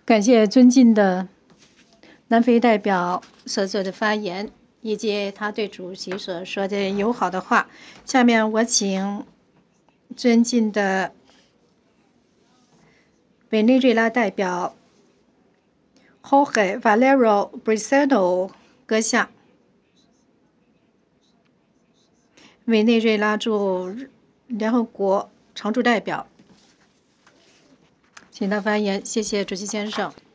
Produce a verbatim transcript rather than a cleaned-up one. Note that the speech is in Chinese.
感谢尊敬的南非代表所做的发言，以及他对主席所说的友好的话。下面我请尊敬的委内瑞拉代表 Jorge Valero Briceño 阁下，委内瑞拉驻联合国常驻代表，请他发言。谢谢主席先生。